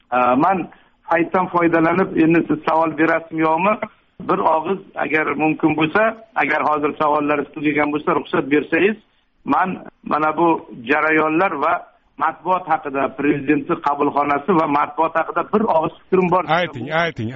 man paytdan foydalanib endi siz savol berasizmi yo'qmi? Bir og'iz agar mumkin bo'lsa, agar hozir savollaringiz tugagan bo'lsa ruxsat bersangiz, man mana bu jarayonlar va matbuot haqida, prezidentning qabulxonasi va matbuot haqida bir og'iz fikrim bor. Ayting.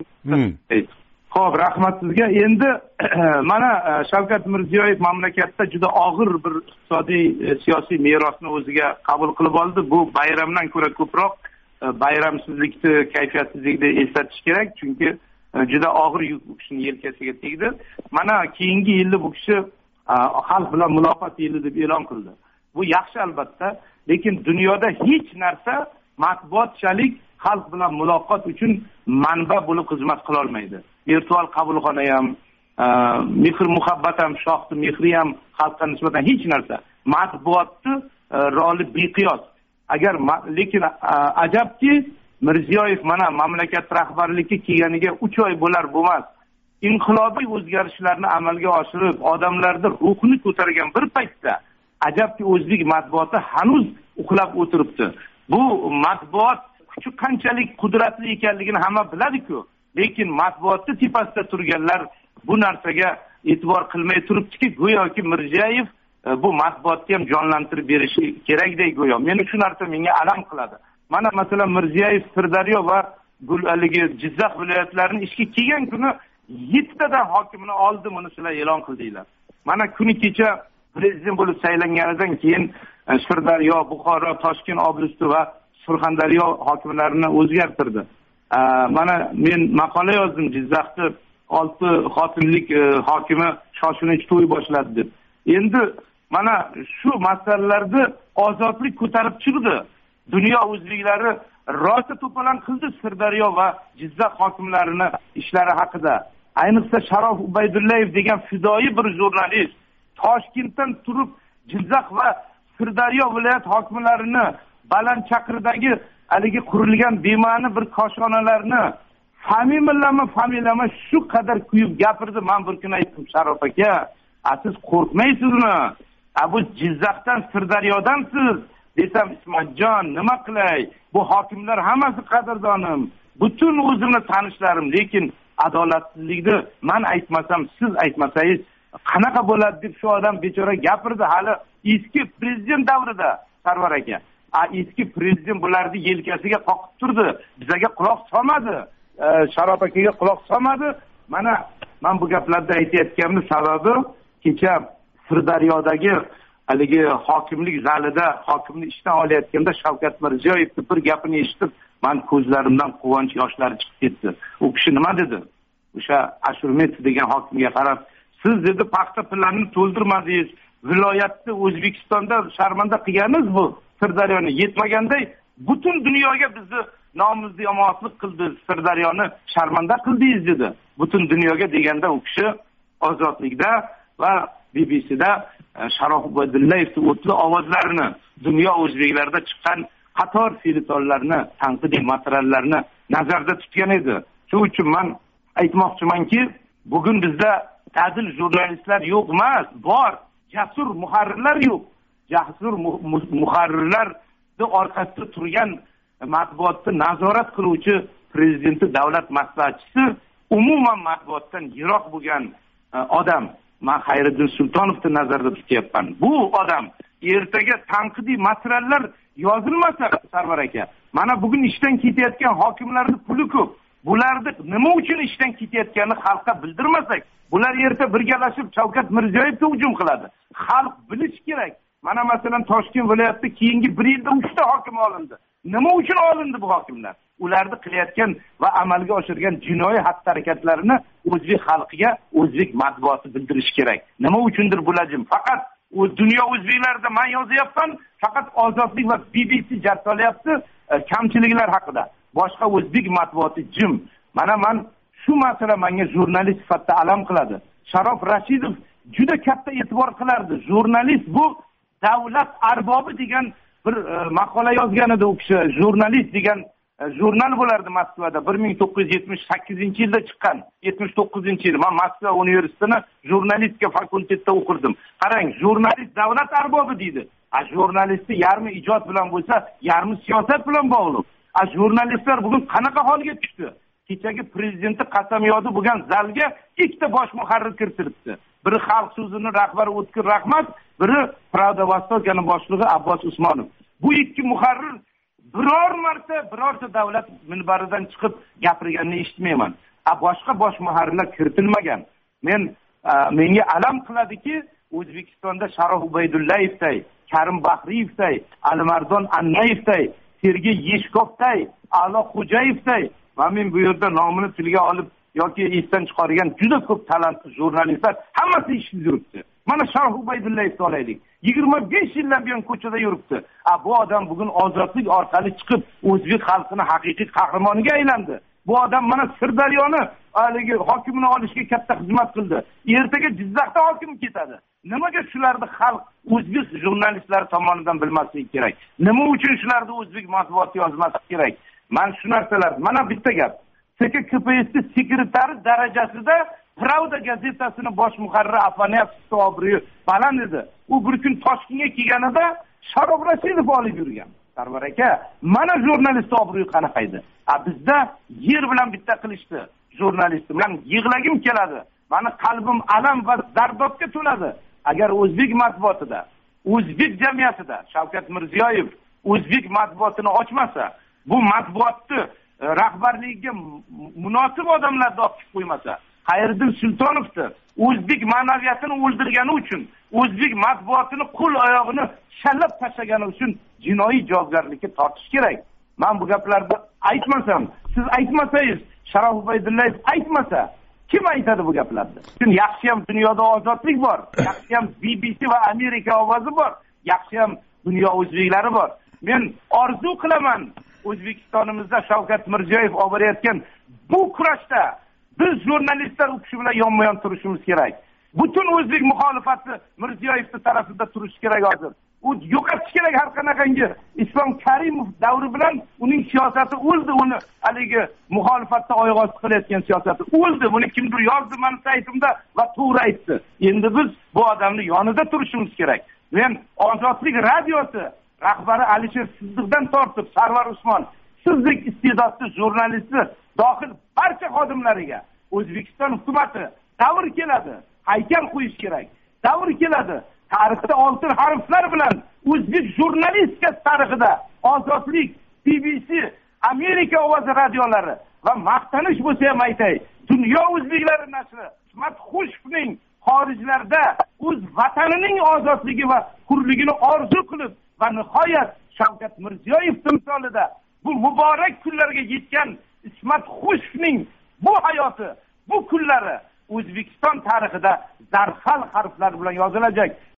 Xo'p, rahmat sizga. Endi mana Shavkat Mirziyoyev mamlakatda juda og'ir bir iqtisodiy, siyosiy merosni o'ziga qabul qilib oldi. Bu bayramdan ko'ra ko'proq bayramsizlikni, kayfiyatsizlikni eslatish kerak, chunki juda og'ir yuk bu kishining yelkasiga tegdi. Mana keyingi yilni bu kishi xalq bilan muloqot yili deb e'lon qildi. Bu yaxshi albatta, lekin dunyoda hech narsa matbuotchalik xalq bilan muloqot uchun manba bo'lib xizmat qila olmaydi. Virtual qabulxona ham, mehr muhabbat ham, shohni mehri ham xalqqa nisbatan hech narsa. Matbuotni roli beqiyos. Agar lekin ajabki, Mirziyoyev mana mamlakat rahbarligiga kelganiga 3 oy bo'lar bo'lmas inqilobiy o'zgarishlarni amalga oshirib, odamlarda ruhini ko'targan bir paytda ajabki o'zbek matbuoti hanuz uxlab o'tiribdi. Bu matbuot kuchi qanchalik qudratli ekanligini hamma biladi-ku, lekin matbuotning tepasida turganlar bu narsaga e'tibor qilmay turibdiki, go'yoki Mirziyoyev bu matbuotni ham jonlantirib berishi kerakdek go'yo. Meni shu narsa menga alam qiladi. Mana masalan Mirziyoyev Sirdaryo va Jizzax viloyatlarining ishga kelgan kuni 7 tadan hokimini oldi, buni sizlar e'lon qildinglar. Mana kuni kecha prezident bo'lib saylanganidan keyin Sirdaryo, Buxoro, Toshkent oblasti va Surxondaryo hokimlarini o'zgartirdi. Mana men maqola yozdim, Jizzaxda 6 xotinlik hokimi shoshilinch to'y boshladi deb. Endi mana shu masalalarda ozodlik ko'tarib chiqdi. Dunyo o'zbeklari rosa to'polon qildi Sirdaryo va Jizzax hokimlarini ishlari haqida. Ayniqsa Sharof Ubaydullayev degan fidoyi bir jurnalist Toshkentdan turib Jizzax va Sirdaryo viloyat hokimlarini Balandchaqirdagi haligi qurilgan bema'ni bir koshonalarni familiyama shu qadar kuyib gapirdi. Men bir kun aytdim, Sharof aka, siz qo'rqmaysizmi? Bu Jizzaxdan, Sirdaryodansiz desam, Ismatjon, nima qilay? Bu hokimlar hammasi qadrdonim, butun o'zimni tanishlarim, lekin adolatsizlikni men aytmasam, siz aytmasangiz qanaqa bo'ladi deb shu odam bechora gapirdi. Hali eski prezident davrida, Sarvar aka. Eski prezident bularni yelkasiga qoqib turdi. Bizga quloq solmadi. Sharof akaga quloq solmadi. Mana men bu gaplarni aytayotganimning sababi, kecha Sirdaryodagi haligi hokimlik zalida hokimni ishdan olayotganda Shavkat Mirziyoyevning bir gapini eshitib, men ko'zlarimdan quvonch yoshlari chiqib ketdi. U kishi nima dedi? O'sha Ashurmetov degan hokimga qarab, siz dedi paxta planini to'ldirmadingiz, viloyatni O'zbekistonda sharmanda qilganingiz bu Sirdaryoni yetmaganday butun dunyoga bizni nomimizni yomonlik qildi, Sirdaryoni sharmanda qildingiz dedi. Butun dunyoga deganda u kishi ozodlikda va BBCda Sharof Ubaydullayevning o'tli ovozlarini, dunyo o'zbeklarida chiqqan qator filitonlarni, tanqidiy materiallarni nazarda tutgan edi. Shuning uchun men aytmoqchimanki, bugun bizda ta'dil jurnalistlar yo'q emas, bor. Jasur muharrirlar yo'q. Jasur muharrirlarning orqasida turgan matbuotni nazorat qiluvchi prezidentning davlat maslahatchisi, umuman matbuotdan yiroq bo'lgan odam. Men Xayriddin Sultonovni nazarda tutyapman. Bu odam ertaga tanqidiy materiallar yozilmasa, Sarvar aka, mana bugun ishdan ketayotgan hokimlarning puli ko'p. Bularni nima uchun ishdan ketayotganini xalqqa bildirmasak, bular erta birgalashib Shavkat Mirziyoyevga hujum qiladi. Xalq bilish kerak. Mana masalan Toshkent viloyatida keyingi 1 yilda 3 ta hokim olindi. Nima uchun olindi bu hokimlar? Ularni qilayotgan va amalga oshirgan jinoiy xatti-harakatlarini o'zbek xalqiga, o'zbek matbuoti bildirish kerak. Nima uchundir bulajim? Faqat dunyo o'zbeklarida men yozyapman, faqat ozodlik va BBC jar solyapti kamchiliklar haqida. Boshqa o'zbek matbuoti jim. Mana men shu masala menga jurnalist sifatida alam qiladi. Sharof Rashidov juda katta e'tibor qilardi. Jurnalist bu davlat arbobi degan bir maqola yozgan edi u kishi. Jurnalist degan jurnal bo'lardi Moskvada 1978-yilda chiqqan. 79-yil. Men Moskva universitetini jurnalistika fakultetida o'qirdim. Qarang, jurnalist davlat arbobi deydi. Jurnalistni yarmi ijod bilan bo'lsa, yarmi siyosat bilan bog'liq. Jurnalistlar bugun qanaqa holga tushdi? Kechagi prezidenti qasamyodi bo'lgan zalga ikkita bosh muharrir kiritilibdi. Biri Xalq so'zining rahbari O'tkir Rahmat, biri Pravda Vostokaning boshlig'i Abbos Usmonov. Bu ikki muharrir biror marta birorta davlat minbaridan chiqib gapirganini eshitmayman. Boshqa bosh muharrirlar kiritilmagan. Menga alam qiladiki, O'zbekistonda Sharof Ubaydullayevday, Karim Bahriyevday, Alimardon Annayevday, Sergey Yeshkovday, A'lo Xo'jayevday, men bu yerda nomini tilga olib yoki esdan chiqargan juda ko'p talantli jurnalistlar hammasi ishsiz yuribdi. Mana Sharof Ubaydullayevni olaylik. 25 yildan buyon ko'chada yuribdi. Bu odam bugun ozodlik orqali chiqib o'zbek xalqining haqiqiy qahramoniga aylandi. Bu odam mana Sirdaryoni haligi hokimini olishga katta xizmat qildi. Ertaga Jizzaxda hokim ketadi. Nimaga shularni xalq o'zbek jurnalistlari tomonidan bilmasligi kerak? Nima uchun shularni o'zbek matbuoti yozmasligi kerak? Men shu narsalar, mana bitta gap. KPSS sekretari darajasida Pravda gazetasining bosh muharriri Afanasyev obro'yi baland edi. U bir kun Toshkentga kelganida Sharof Rashidov olib yurgan. Sarvar aka, mana jurnalist obro'yi qanaqa edi? Bizda yer bilan bitta qilishdi jurnalistni. Men yig'lagim keladi. Meni qalbim alam va dardobga to'ladi. Agar o'zbek matbuotida, o'zbek jamiyatida Shavkat Mirziyoyev o'zbek matbuotini ochmasa, bu matbuotni rahbarligiga munosib odamlarni olib qo'ymasa, Xayriddin Sultonovni o'zbek ma'naviyatini o'ldirgani uchun, o'zbek matbuotini qo'l oyog'ini shallab tashlagani uchun jinoiy javobgarlikka tortish kerak. Men bu gaplarni aytmasam, siz aytmasangiz, Sharof Ubaydullayev aytmasa, kim aytadi bu gaplarni? Chunki yaxshi ham dunyoda ozodlik bor, yaxshi ham BBC va Amerika ovozi bor, yaxshi ham dunyo o'zbeklari bor. Men orzu qilaman, O'zbekistonimizda Shavkat Mirziyoyev olib borayotgan bu kurashda biz jurnalistlar u kishi bilan yonma-yon turishimiz kerak. Butun o'zbek muxolifati Mirziyoyevning tarafida turishi kerak hozir. U yo'qotish kerak har qanaqangi Islom Karimov davri bilan uning siyosati o'ldi, uni haligi muxolifatda oyoq qilayotgan siyosati o'ldi. Buni kimdir yozdi meni saytimda va to'g'ri aytdi. Endi biz bu odamning yonida turishimiz kerak. Men Ozodlik radiosi rahbari Alisher Siddiqdan tortib Sarvar Usmon, sizdek iste'dodli jurnalistni dohil barcha xodimlariga O'zbekiston hukumati davr keladi, haykal qo'yish kerak. Davr keladi. Tarixda oltin harflar bilan o'zbek jurnalistika tarixida Ozodlik, BBC, Amerika ovozi radiolari va maqtanish bo'lsa ham aytay, dunyo o'zbeklari nashri Hikmat Xushevning xorijlarda o'z vatanining ozodligi va hurligini orzu qilib va nihoyat Shavkat Mirziyoyev timsolida bu muborak kunlarga yetgan Hikmat Xushevning bu hayoti, bu kunlari O'zbekiston tarixida zarhal harflar bilan yozilajak.